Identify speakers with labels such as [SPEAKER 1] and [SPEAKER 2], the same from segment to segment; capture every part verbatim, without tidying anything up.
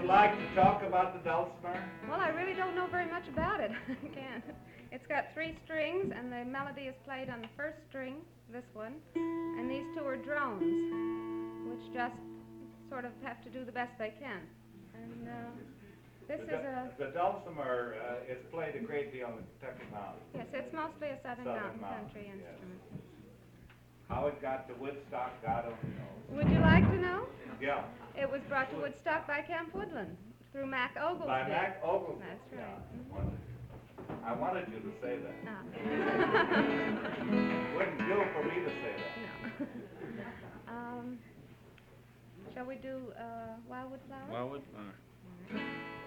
[SPEAKER 1] you like to talk about the dulcimer?
[SPEAKER 2] Well, I really don't know very much about it. I can't. It's got three strings, and the melody is played on the first string, this one, and these two are drones, which just sort of have to do the best they can. And uh, this
[SPEAKER 1] the,
[SPEAKER 2] is a...
[SPEAKER 1] The dulcimer uh, is played a great deal in the Kentucky Mountains.
[SPEAKER 2] Yes, it's mostly a southern,
[SPEAKER 1] Southern
[SPEAKER 2] mountain,
[SPEAKER 1] mountain,
[SPEAKER 2] country
[SPEAKER 1] yes.
[SPEAKER 2] instrument.
[SPEAKER 1] How it got to Woodstock, God only knows.
[SPEAKER 2] Would you like to know?
[SPEAKER 1] Yeah.
[SPEAKER 2] It was brought to Woodstock by Camp Woodland through Mac Oglesby.
[SPEAKER 1] By Mac Oglesby.
[SPEAKER 2] That's right.
[SPEAKER 1] Yeah.
[SPEAKER 2] Mm-hmm.
[SPEAKER 1] I wanted you to say that.
[SPEAKER 2] Ah.
[SPEAKER 1] Wouldn't do for me to say that.
[SPEAKER 2] No. um, shall we do uh, Wildwood Flower?
[SPEAKER 3] Wildwood? All right.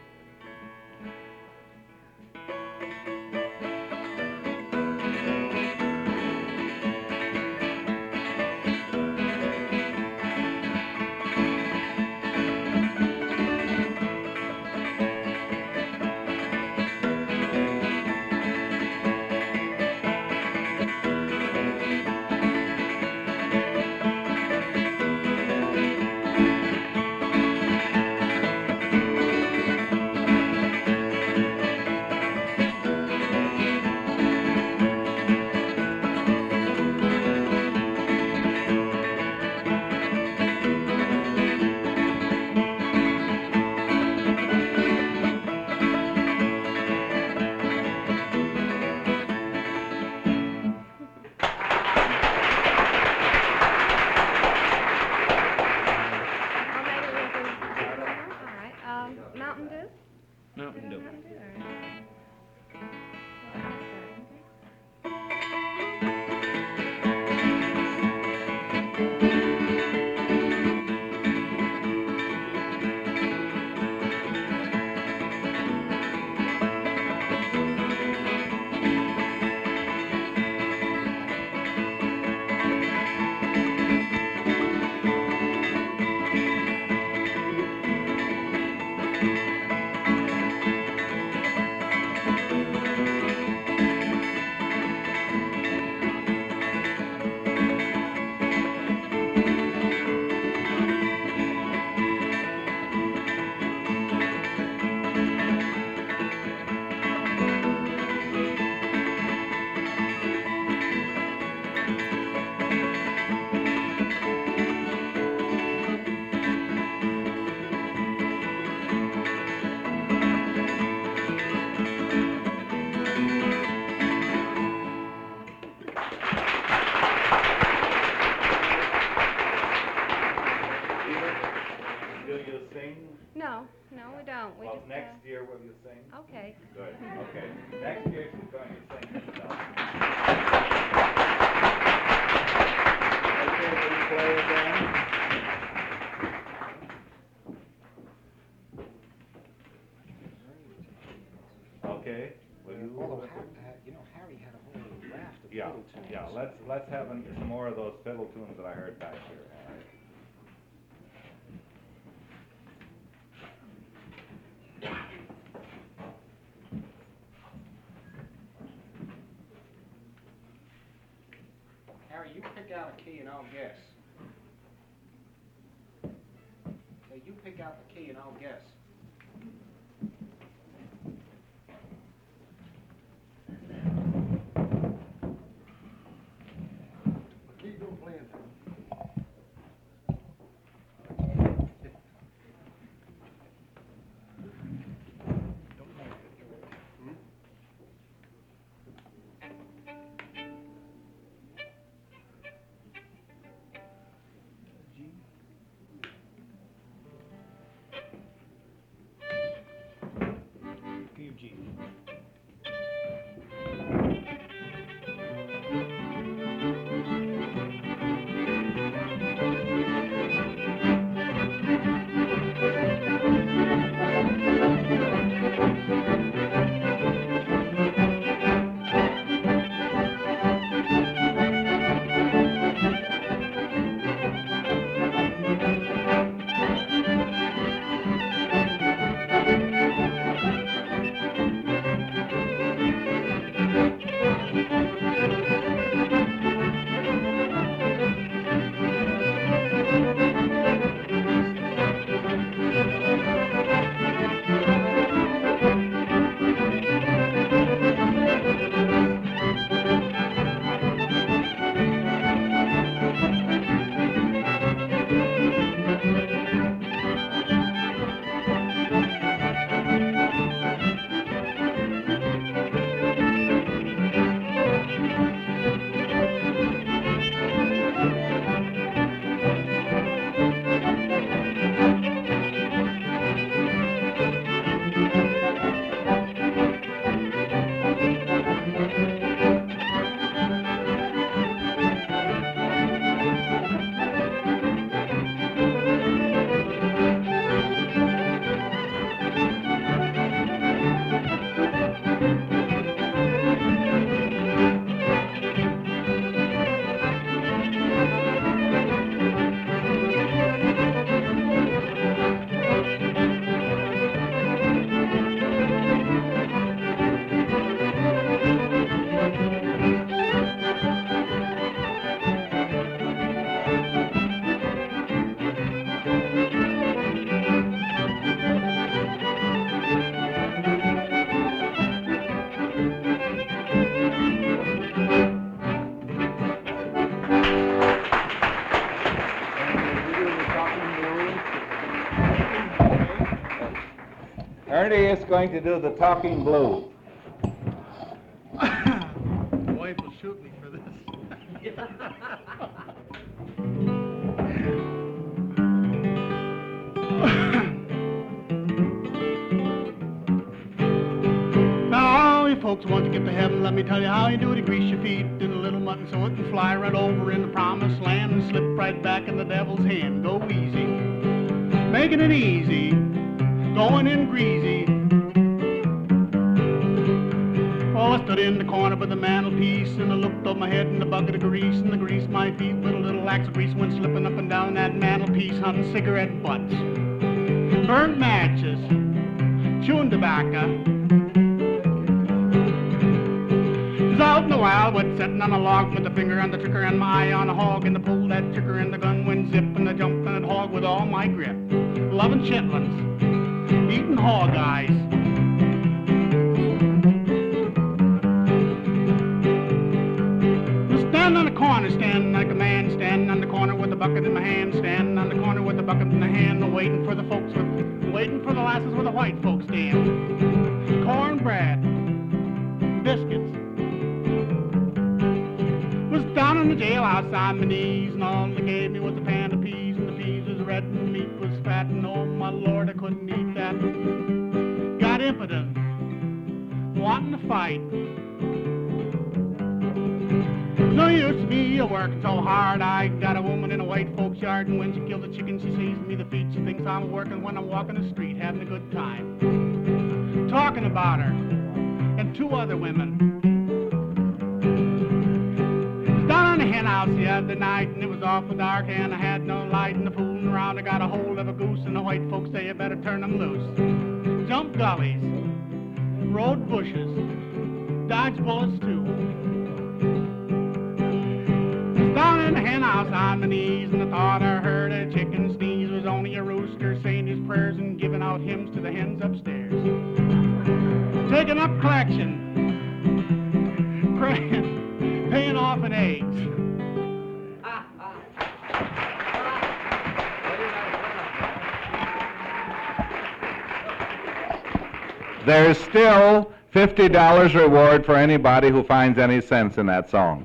[SPEAKER 3] Mountain Dew.
[SPEAKER 2] No, no, we don't. We
[SPEAKER 1] well,
[SPEAKER 2] just,
[SPEAKER 1] next
[SPEAKER 2] uh,
[SPEAKER 1] year will you sing?
[SPEAKER 2] Okay.
[SPEAKER 1] Good. Okay. Next year she's going to sing herself. Okay, will you play again? Okay. Will you?
[SPEAKER 4] Although, uh, you know, Harry had a whole raft of
[SPEAKER 1] Yeah,
[SPEAKER 4] fiddle tunes.
[SPEAKER 1] yeah. Let's let's have an, some more of those fiddle tunes that I heard back here. All right.
[SPEAKER 4] Harry, you pick out a key and I'll guess. Hey, you pick out the key and I'll guess. Keep on playing.
[SPEAKER 1] Ernie is going to do the talking blues.
[SPEAKER 5] My wife will shoot me for this. Now, all you folks want to get to heaven, let me tell you how you do it. You grease your feet in a little mutton so it can fly right over in the promised land and slip right back in the devil's hand. Go easy, making it easy, going in greasy. Oh, I stood in the corner by the mantelpiece and I looked up my head in the bucket of grease and the grease my feet with a little axe of grease went slipping up and down that mantelpiece, hunting cigarette butts, burnt matches, chewing tobacco. Was out in the wild west, sitting on a log with a finger on the trigger and my eye on a hog, and to pull that trigger and the gun went zip, and I jumped on that hog with all my grip. Loving chitlins, eating hog eyes. Was standing on the corner, standing like a man, standing on the corner with a bucket in my hand, standing on the corner with a bucket in the hand, waiting for the folks with, waiting for the lasses with the white folks stand. Cornbread, biscuits. Was down in the jail outside my knees, and all they gave me was a pan of peas, and the peas was red and the meat was fat, and oh my Lord, I couldn't eat that. Got impotent, wanting to fight. No use to me a working so hard. I got a woman in a white folks yard, and when she kills a chicken, she sees me the feet. She thinks I'm working when I'm walking the street, having a good time, talking about her and two other women. Down in the hen house the other night, and it was awful dark, and I had no light, and the fooling around I got a hold of a goose, and the white folks say you better turn them loose. Jump gullies, rode bushes, dodge bullets too. Down in the hen house on my knees, and I thought I heard a chicken sneeze. Was only a rooster saying his prayers and giving out hymns to the hens upstairs. Taking up collection, praying, paying off in eggs.
[SPEAKER 1] There's still fifty dollars reward for anybody who finds any sense in that song.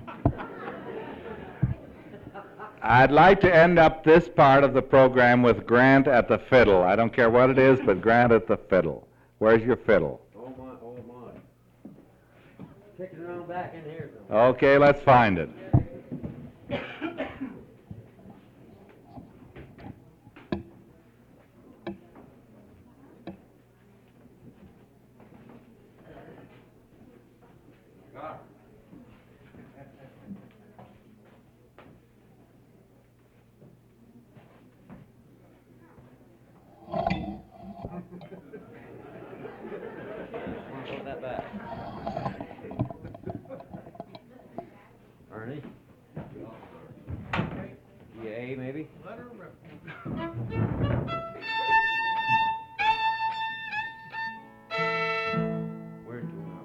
[SPEAKER 1] I'd like to end up this part of the program with Grant at the fiddle. I don't care what it is, but Grant at the fiddle. Where's your fiddle?
[SPEAKER 6] Oh my, oh my. Kicking around back in here.
[SPEAKER 1] Okay, let's find it.
[SPEAKER 6] Put that back. Ernie? Yeah, A maybe?
[SPEAKER 5] Let her rip.
[SPEAKER 6] Where to now?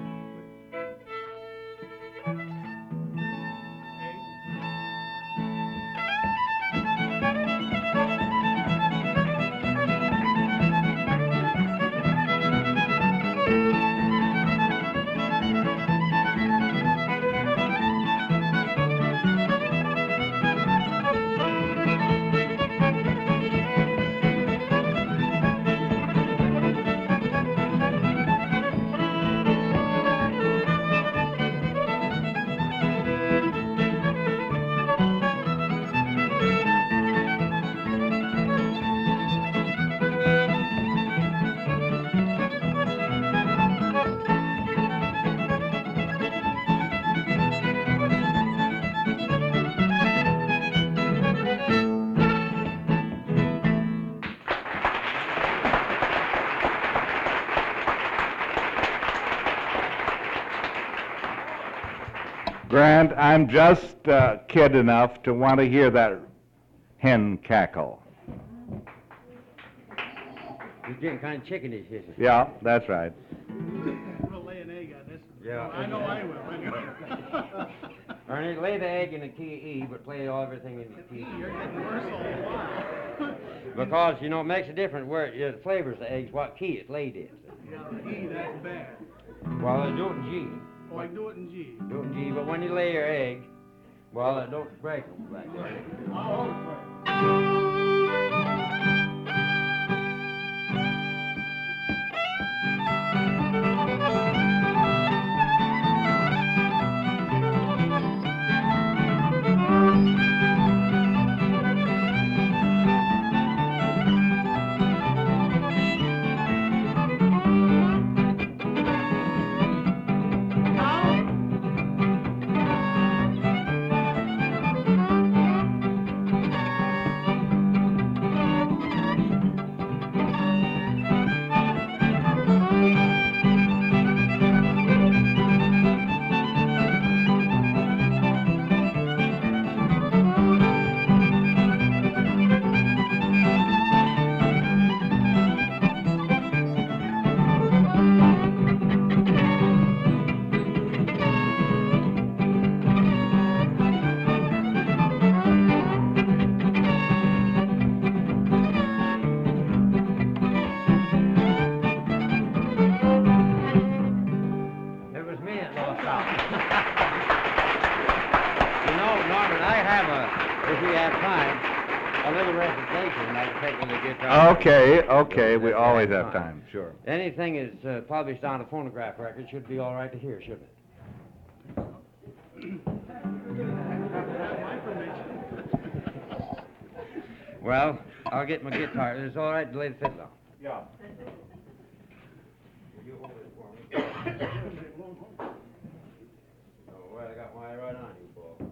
[SPEAKER 1] Grant, I'm just uh, kid enough to want to hear that hen cackle.
[SPEAKER 6] He's getting kind of chickenish, isn't he?
[SPEAKER 1] Yeah, that's right.
[SPEAKER 5] We'll lay an egg on this.
[SPEAKER 6] Yeah.
[SPEAKER 5] I know I will, anyway.
[SPEAKER 6] Ernie, lay the egg in the key E, but play all everything in the key E.
[SPEAKER 5] You're getting worse all the while.
[SPEAKER 6] Because, you know, it makes a difference where it, it flavors the eggs, what key it's laid in.
[SPEAKER 5] Yeah, the E, that's bad.
[SPEAKER 6] Well, I do it in G.
[SPEAKER 5] Oh, I do it in G.
[SPEAKER 6] Do it in G, but when you lay your egg, well, it don't break them back there.
[SPEAKER 1] Okay, okay, we always have time, sure.
[SPEAKER 6] Anything is uh, published on a phonograph record should be all right to hear, shouldn't it? Well, I'll get my guitar. It's all right to lay the fiddle on.
[SPEAKER 1] Yeah.
[SPEAKER 6] You hold it for me. Oh, well, I got my eye right on you, Paul.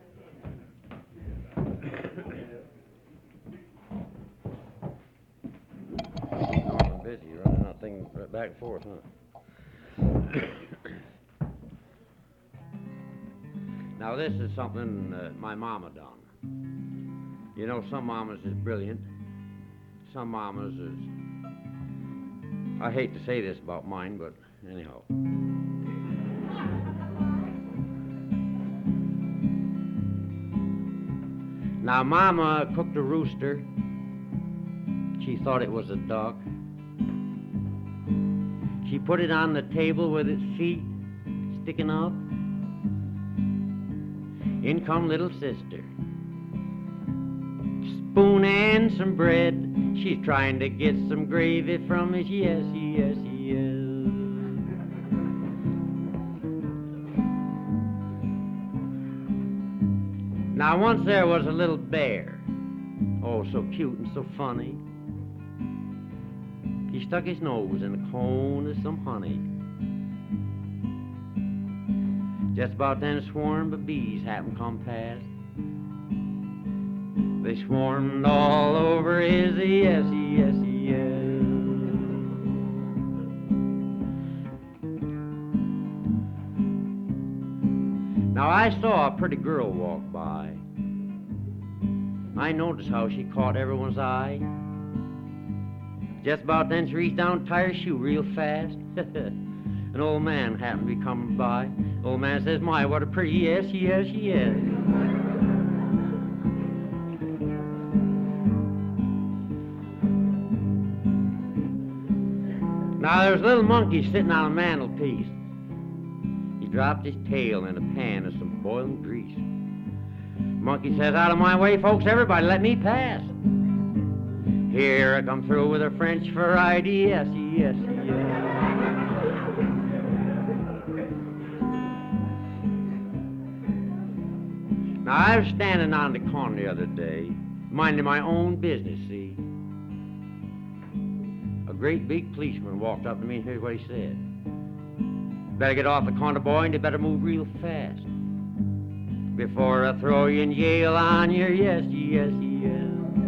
[SPEAKER 6] I'm busy running that thing back and forth, huh? Now, this is something uh, my mama done. You know, some mamas is brilliant. Some mamas is... I hate to say this about mine, but anyhow. Now, Mama cooked a rooster. She thought it was a duck. She put it on the table with its feet sticking up. In come little sister. Spoon and some bread. She's trying to get some gravy from it. Yes, yes, yes. Now, once there was a little bear. Oh, so cute and so funny. He stuck his nose in a cone of some honey. Just about then a swarm of bees happened to come past. They swarmed all over his yes, yes, yes. Now I saw a pretty girl walk by. I noticed how she caught everyone's eye. Just about then she reached down and tied her shoe real fast. An old man happened to be coming by. The old man says, "My, what a pretty yes, yes, yes." Now there's a little monkey sitting on a mantelpiece. He dropped his tail in a pan of some boiling grease. Monkey says, "Out of my way, folks, everybody, let me pass. Here I come through with a French variety, yes, yes, yes." Now I was standing on the corner the other day, minding my own business, see. A great big policeman walked up to me and here's what he said. "Better get off the corner, boy, and you better move real fast before I throw you in jail on your yes, yes, yes."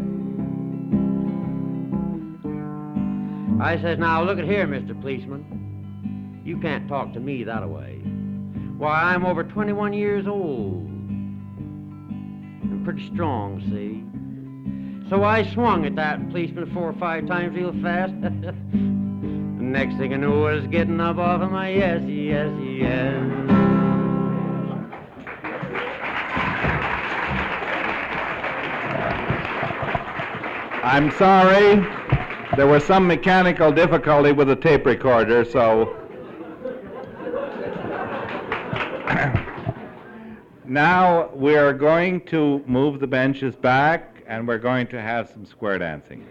[SPEAKER 6] I says, "Now look at here, Mister Policeman. You can't talk to me that way. Why, I'm over twenty-one years old. I'm pretty strong, see? So I swung at that policeman four or five times real fast. The next thing I knew I was getting up off of my yes, yes, yes."
[SPEAKER 1] I'm sorry. There was some mechanical difficulty with the tape recorder, so... Now we're going to move the benches back, and we're going to have some square dancing.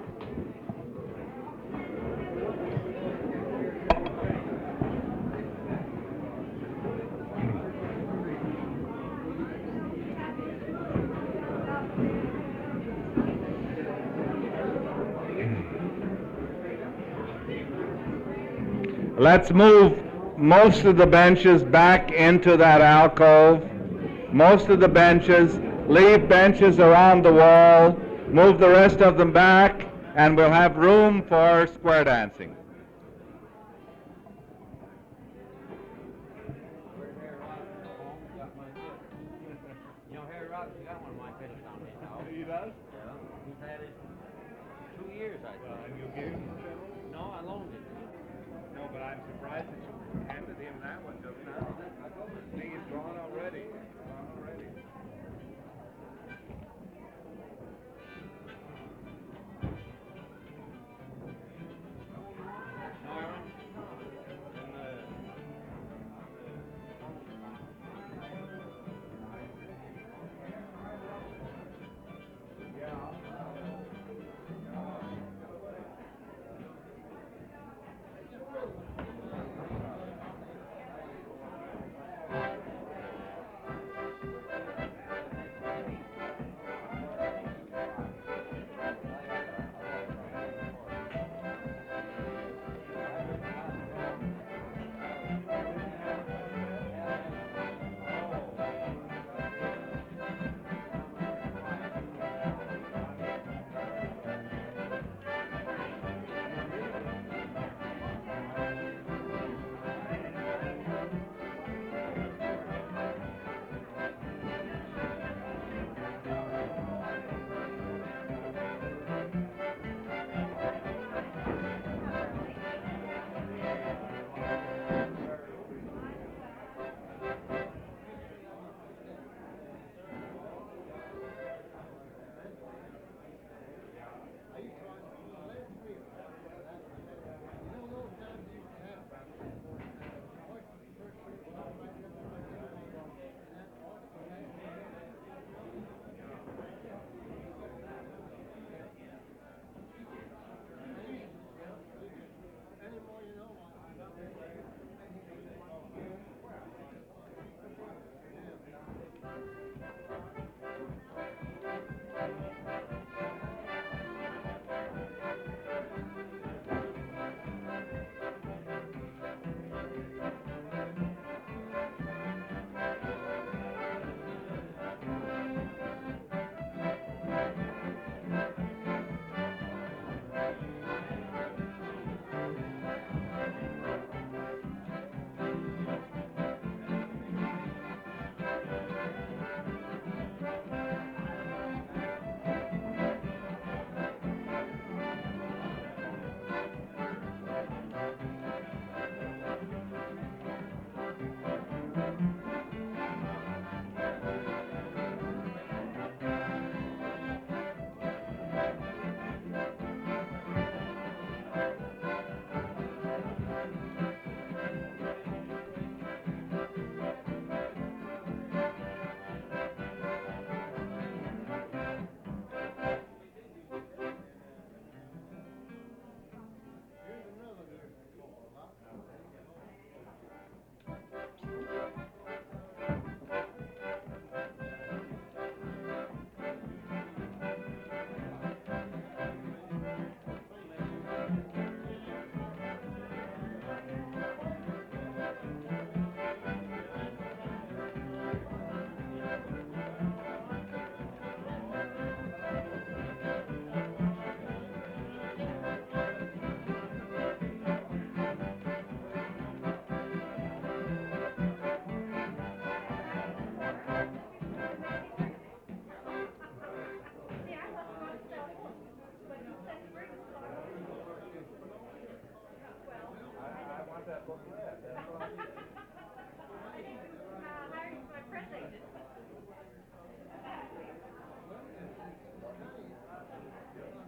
[SPEAKER 1] Let's move most of the benches back into that alcove. Most of the benches. Leave benches around the wall. Move the rest of them back, and we'll have room for square dancing.
[SPEAKER 6] You know, Harry Robinson got one of my pictures on his house.
[SPEAKER 1] He does?
[SPEAKER 6] Yeah. He's had it two years, I think.
[SPEAKER 1] And you gave him the fiddle?
[SPEAKER 6] No, I loaned it.
[SPEAKER 1] No, but I'm surprised that you handed him that one just now. See, it's drawn already. It's drawn already.
[SPEAKER 2] Uh, Larry's my press agent.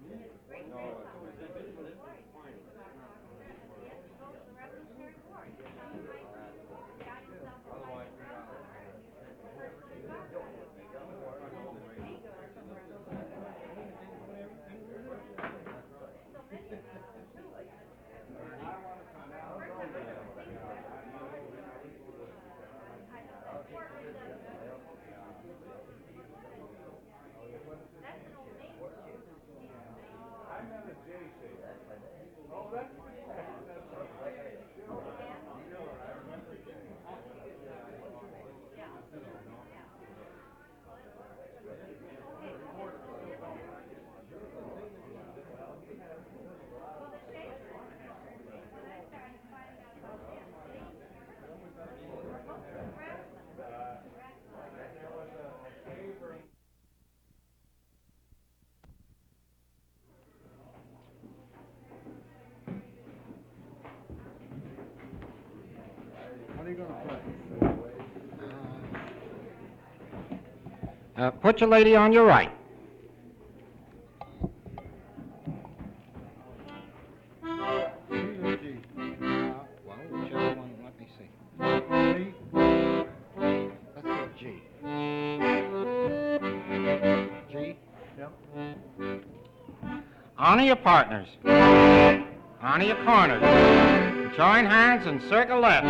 [SPEAKER 4] What are you gonna play?
[SPEAKER 7] Uh, put your lady on your right.
[SPEAKER 4] G or G? Uh, well, whichever one, let me see. G? Let's go G. G? Yep.
[SPEAKER 7] Honor your partners. Honor your corners. Join hands and circle left.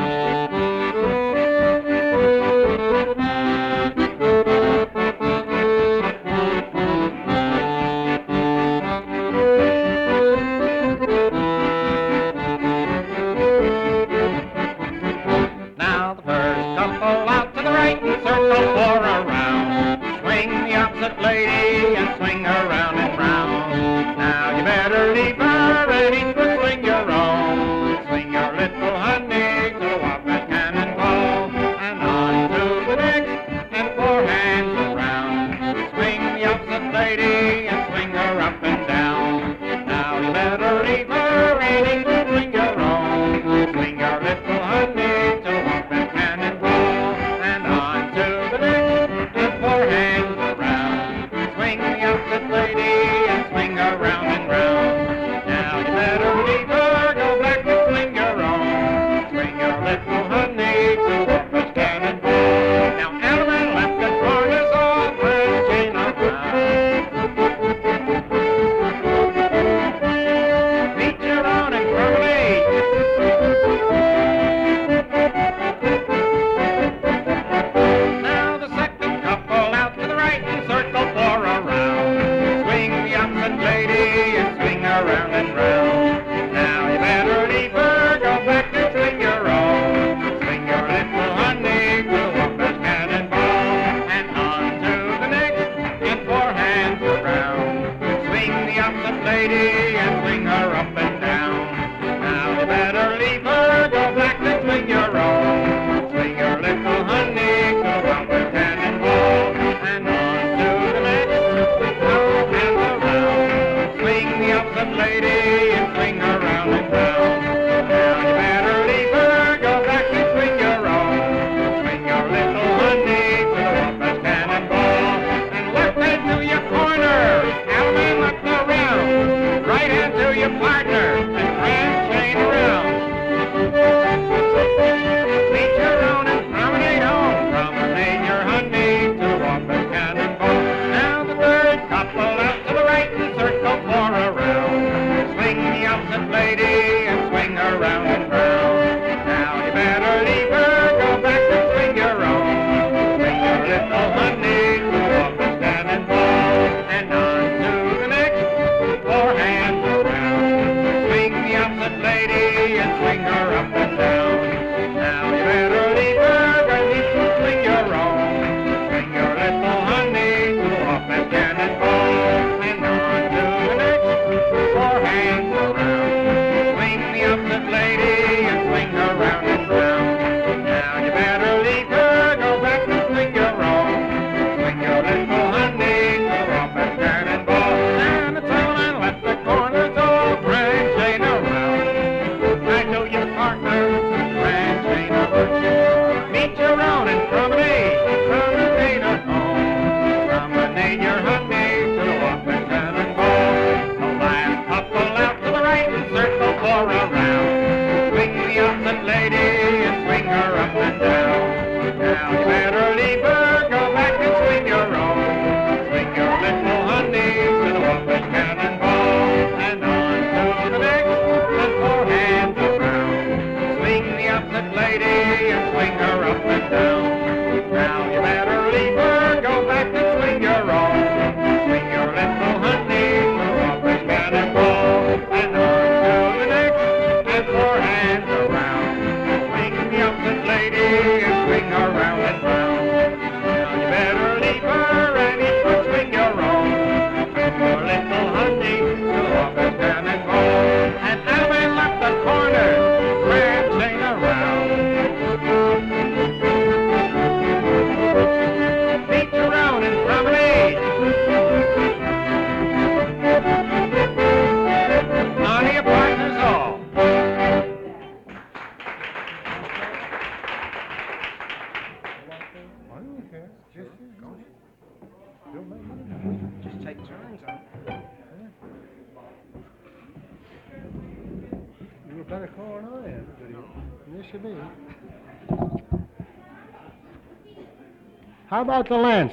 [SPEAKER 7] Now the first couple out to the right and circle four around. Swing the opposite lady and swing her round and round. Now you better leave her ready to swing your own. Swing your little honey, go off that cannonball. lady and swing her up and down. Now you better leave her, go back and swing your own. Swing your little honey, go up and cannonball. And arms to the neck, and four hands around. Swing the opposite lady and swing her round and round. Now you better leave her, and each one swing your own. Swing your little honey, go up and cannonball. And Alvin left the corner, prancing around. Beat around and promenade. On to your partners all.
[SPEAKER 4] I don't care. Just go. Don't make money. Just take turns on it. You're a better caller than I am, video. Yes, you be. How about the lances?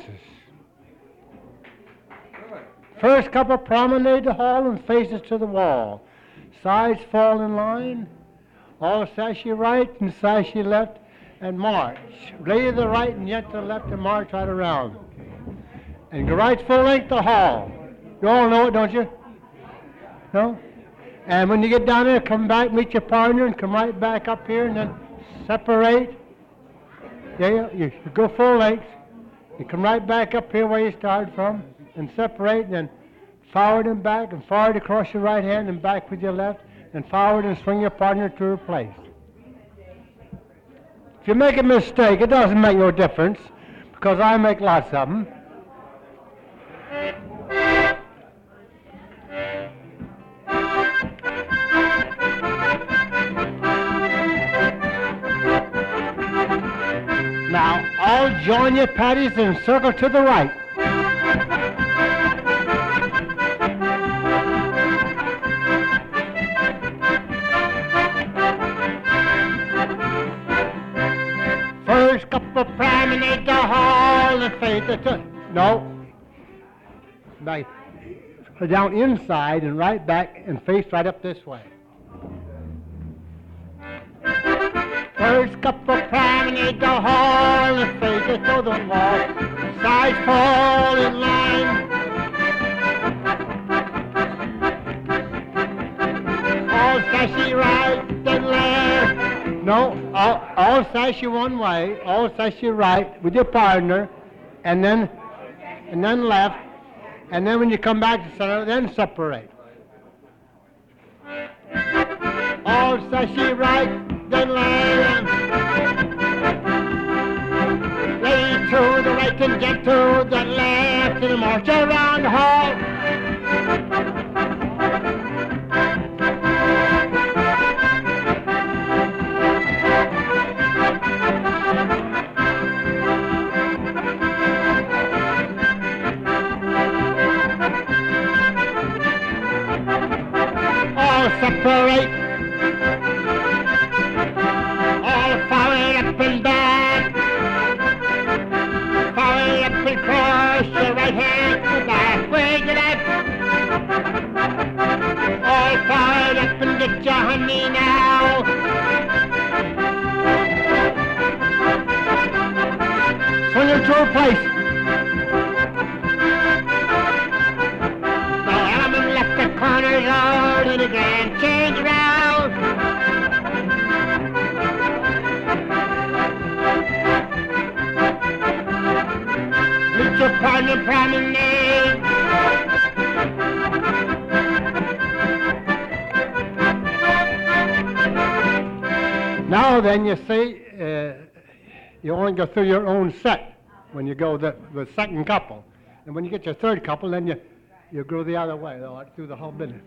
[SPEAKER 4] First couple promenade the hall and faces to the wall. Sides fall in line. All sashy right and sashy left and march. Lay to the right and yet to the left and march right around. And go right full length the hall. You all know it, don't you? No? And when you get down there, come back, meet your partner, and come right back up here, and then separate. Yeah, you, you go full length. You come right back up here where you started from, and separate, and then forward and back, and forward across your right hand, and back with your left, and forward and swing your partner to her place. If you make a mistake, it doesn't make no difference, because I make lots of them. Now, all join your patties and circle to the right. First couple promenade the hall and face the to no. Right. Down inside and right back and face right up this way. First couple promenade the hall and faces to the wall. Sides fall in line. All sashy right and left. No, all, all sashy one way, all sashy right with your partner, and then and then left, and then when you come back to center, then separate. All sashy right, then left. Lay to the right and get to the left, and march around the hall. All separate. All forward up and back. Forward up and cross your right hand to back with your left. All forward up and get your honey now. Swing her to her place. Now Elman left the corner yard and a grand change round. Meet your partner promenade. Now then, you see, uh, you only go through your own set when you go the, the second couple. And when you get your third couple, then you, you go the other way, through the whole business.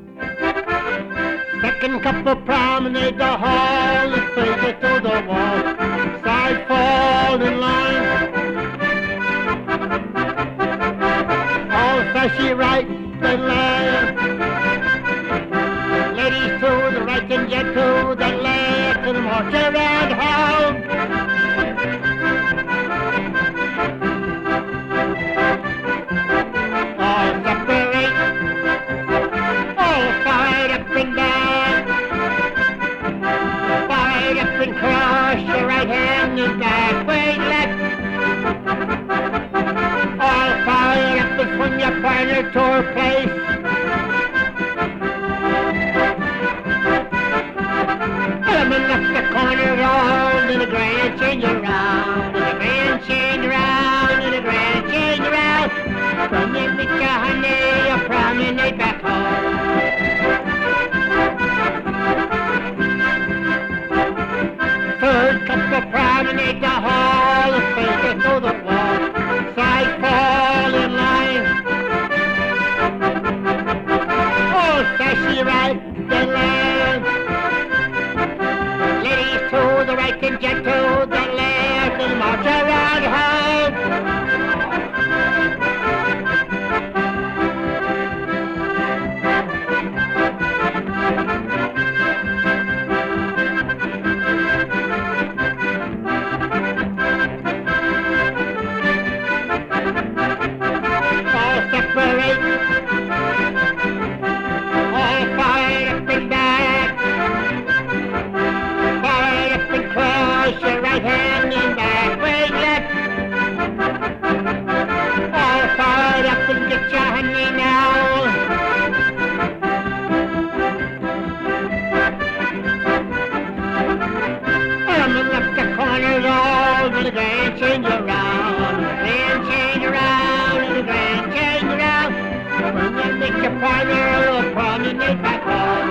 [SPEAKER 4] Second couple promenade the hall and face it to the wall. Side fall in line. All sashy right and left. Ladies to the right and get to the left and march around home. All separate. All fired up and down. Fired the place. Elman left the corner round and the grand change around, and the grand change around, and the grand change around. From you meet your honey, you promenade back home. Third couple promenade the hall, and face it to the wall. Side fall in line. Oh, sassy right, then land. Ladies to the right and gent to the left, and march around home. All separate, all fired up and back, fired up and cross your right hand and back, way left. All fired up and get your honey now. Elman left the corners all with the grand change around, the grand change around, and the grand change around. When you make your partner, a promenade back home.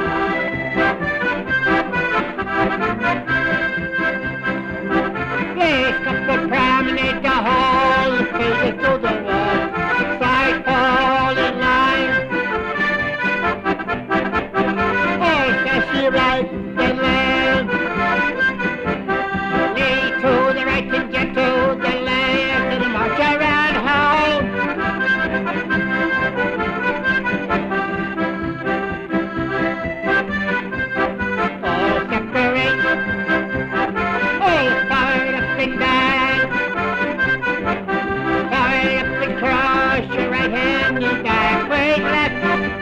[SPEAKER 4] Last couple promenade the hall and face it to the wall. Side fall in line. Oh, sassy right, then land. Lay to the right and get to the left and march around home. All separate, all fired up and back, fired up and cross your right hand and back, way left.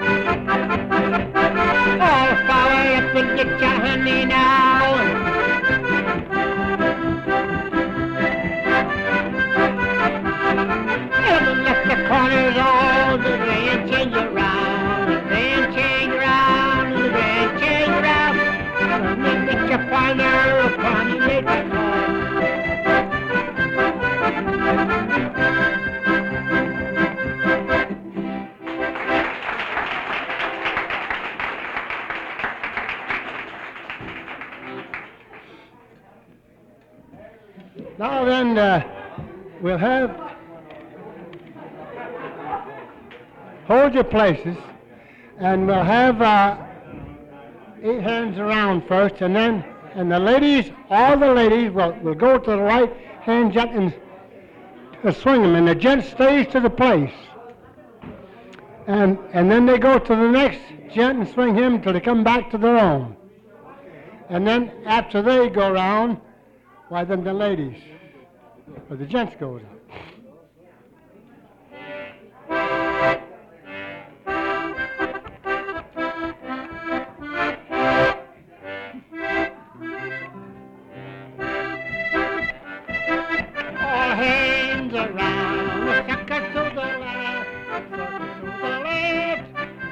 [SPEAKER 4] All fired up and get your honey now. Elman left the corners all the grand change around, the grand change around, the grand change around. When you meet your partner, a promenade back home. Now then, uh, we'll have, hold your places, and we'll have uh, eight hands around first, and then, and the ladies, all the ladies will, will go to the right hand gent and uh, swing them, and the gent stays to the place. And, and then they go to the next gent and swing him until they come back to their own. And then after they go around, why then the ladies, or the gents goes. All hands around, sucker to the left, sucker to the left.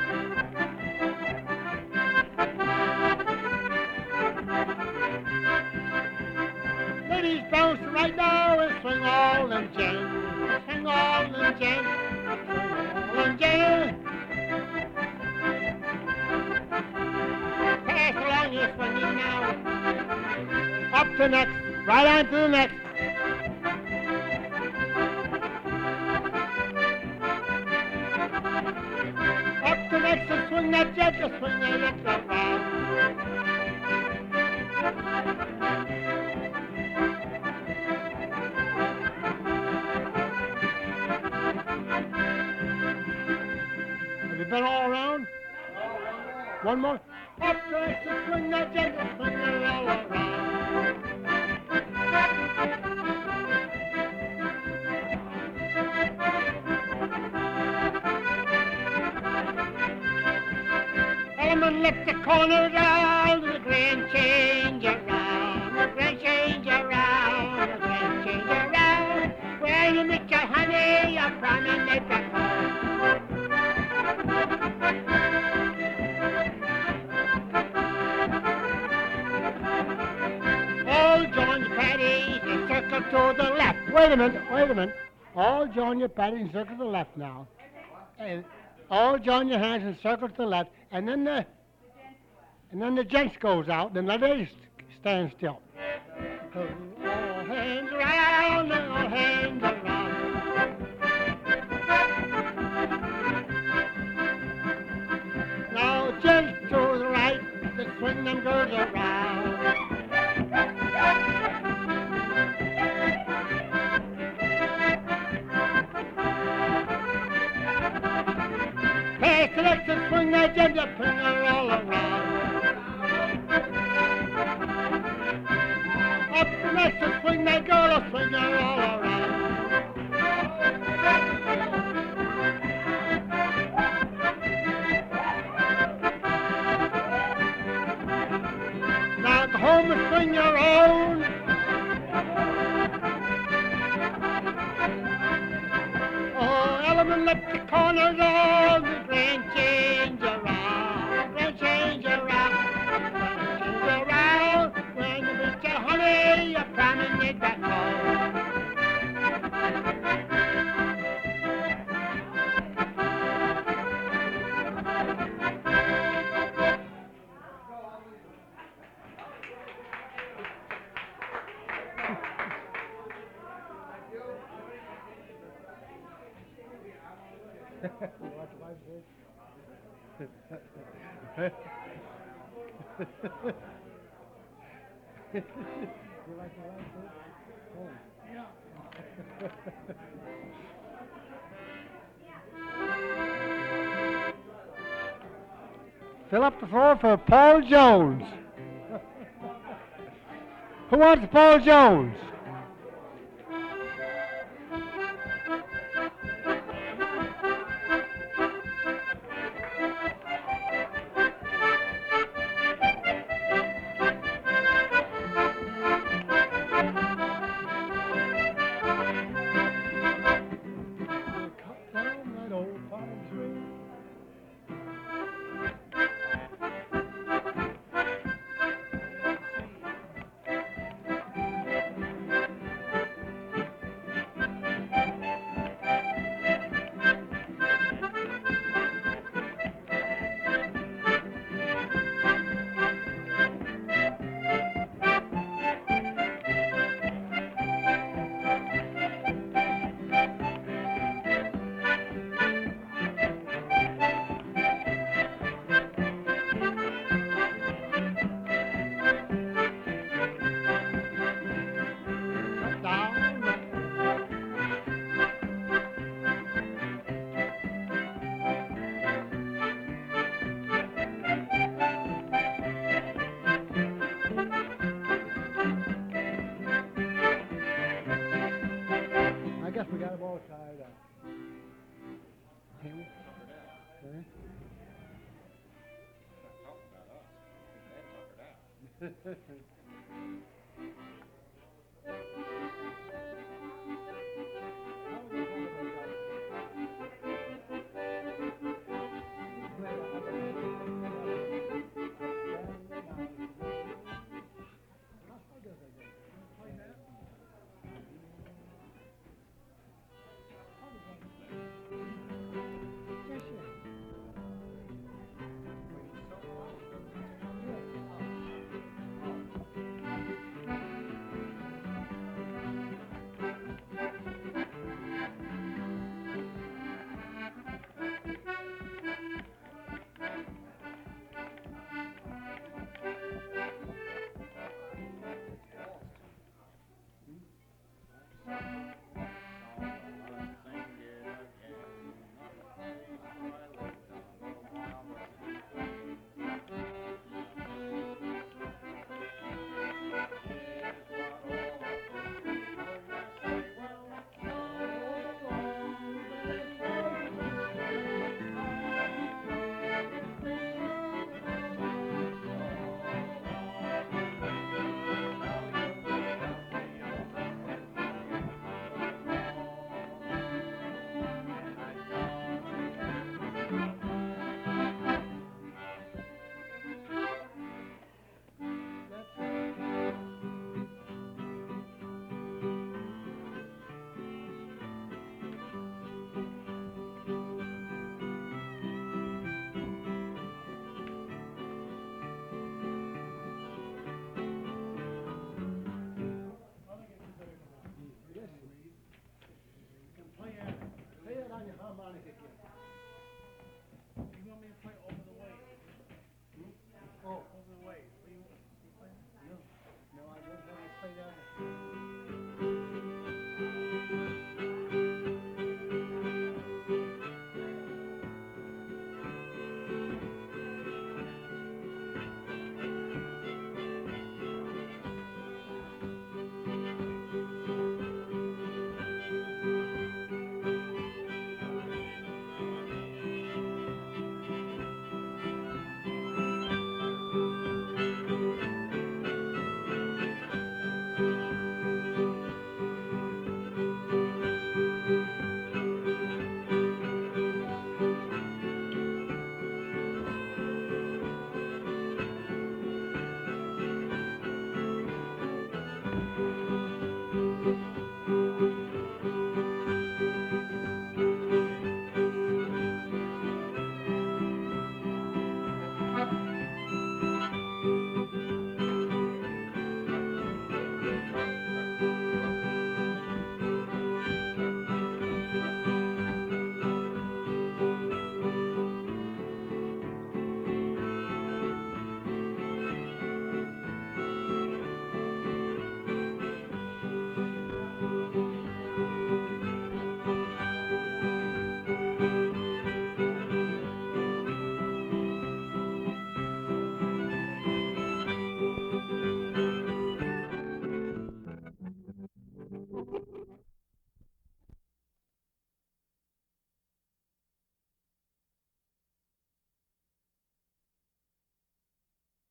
[SPEAKER 4] Ladies bounce right now and swing all them gents, swing all them gents, swing all them gents. Pass along your swinging now. Up to next, right on to the next. Up to next and swing that jet, just swing that next around. Have you been all around? One more. Up to next and swing that jet, just swing it all around. Elman left the corner down, the grand change around, the grand change around, the grand change around. Where you meet your honey, your promenade back home. join your patties and circle to the left. Wait a minute, wait a minute. All join your patties and circle to the left now. And all join your hands and circle to the left. And then the and then the gents goes out. Then the ladies stand still. All hands around, all hands around. Now gents to the right, the swing them girls around. Pass the next and swing that gender finger all around. Up the next and swing that girl a finger all around. Now go home and swing your own. Oh, element left the corners of the grand change around, grand change around, grand change around. When you reach your honey, you're priming it back home. Fill up the floor for Paul Jones. Who wants Paul Jones?